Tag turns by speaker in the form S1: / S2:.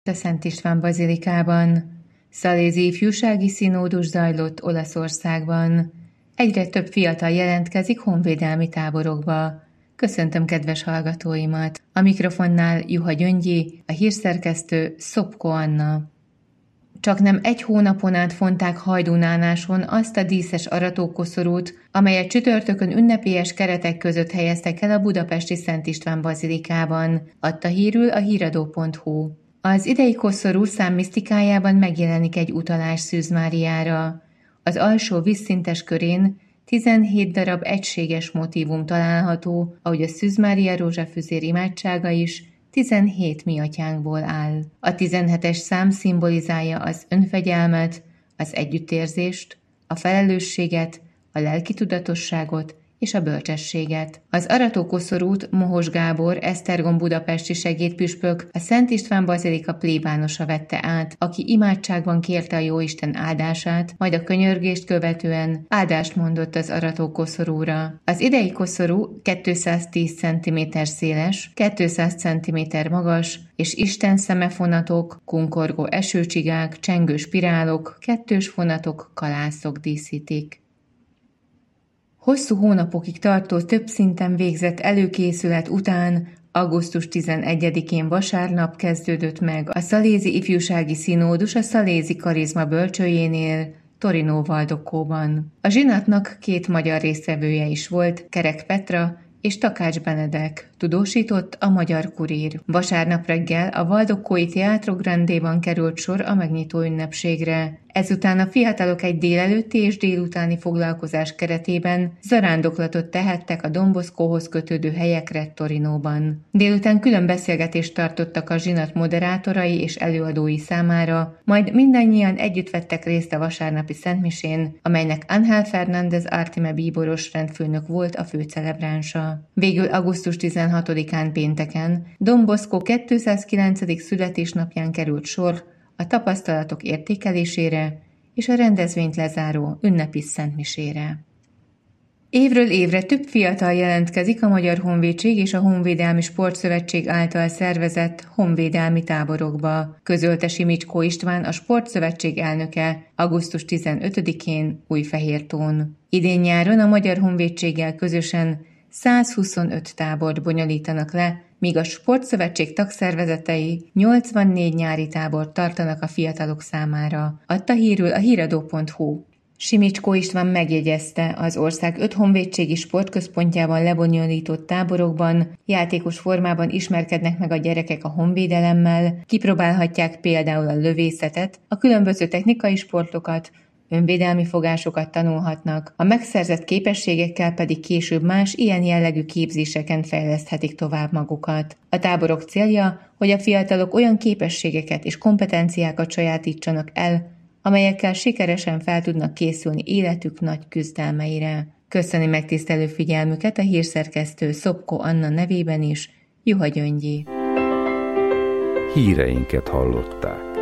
S1: A Szent István bazilikában. Szalézi ifjúsági színódus zajlott Olaszországban. Egyre több fiatal jelentkezik honvédelmi táborokba. Köszöntöm kedves hallgatóimat! A mikrofonnál Juha Gyöngyi, a hírszerkesztő Szopko Anna. Csaknem egy hónapon át fonták Hajdúnánáson azt a díszes aratókoszorút, amelyet csütörtökön ünnepélyes keretek között helyeztek el a budapesti Szent István bazilikában, adta hírül a híradó.hu. Az idei koszorú számmisztikájában megjelenik egy utalás Szűz Máriára. Az alsó vízszintes körén 17 darab egységes motívum található, ahogy a Szűz Mária rózsafüzér imádsága is 17 mi atyánkból áll. A 17-es szám szimbolizálja az önfegyelmet, az együttérzést, a felelősséget, a lelkitudatosságot és a bölcsességet. Az aratókoszorút Mohos Gábor, Esztergom budapesti segédpüspök, a Szent István bazilika plébánosa vette át, aki imádságban kérte a Jóisten áldását, majd a könyörgést követően áldást mondott az aratókoszorúra. Az idei koszorú 210 cm széles, 200 cm magas, és Isten szemefonatok, kunkorgó esőcsigák, csengő spirálok, kettős fonatok, kalászok díszítik. Hosszú hónapokig tartó több szinten végzett előkészület után augusztus 11-én vasárnap kezdődött meg a Szalézi ifjúsági színódus a Szalézi Karizma bölcsőjénél, Torino Valdoccóban. A zsinatnak 2 magyar résztvevője is volt, Kerek Petra és Takács Benedek, tudósított a Magyar Kurír. Vasárnap reggel a Valdoccói Teatro Grandéban került sor a megnyitó ünnepségre. Ezután a fiatalok egy délelőtti és délutáni foglalkozás keretében zarándoklatot tehettek a Don Boscohoz kötődő helyekre Torinóban. Délután külön beszélgetést tartottak a zsinat moderátorai és előadói számára, majd mindannyian együtt vettek részt a vasárnapi szentmisén, amelynek Ángel Fernández Artime bíboros rendfőnök volt a főcelebránsa. Végül augusztus 16-án pénteken Don Bosco 209. születésnapján került sor a tapasztalatok értékelésére és a rendezvényt lezáró ünnepi szentmisére. Évről évre több fiatal jelentkezik a Magyar Honvédség és a Honvédelmi Sportszövetség által szervezett honvédelmi táborokba, közölte Simicskó István, a Sportszövetség elnöke augusztus 15-én Újfehértón. Idén nyáron a Magyar Honvédséggel közösen 125 tábort bonyolítanak le, míg a Sportszövetség tagszervezetei 84 nyári tábort tartanak a fiatalok számára, adta hírül a híradó.hu. Simicskó István megjegyezte, az ország 5 honvédségi sportközpontjában lebonyolított táborokban játékos formában ismerkednek meg a gyerekek a honvédelemmel, kipróbálhatják például a lövészetet, a különböző technikai sportokat, önvédelmi fogásokat tanulhatnak, a megszerzett képességekkel pedig később más ilyen jellegű képzéseken fejleszthetik tovább magukat. A táborok célja, hogy a fiatalok olyan képességeket és kompetenciákat sajátítsanak el, amelyekkel sikeresen fel tudnak készülni életük nagy küzdelmeire. Köszöni megtisztelő figyelmüket a hírszerkesztő Szopko Anna nevében is, Juha Gyöngyi.
S2: Híreinket hallották.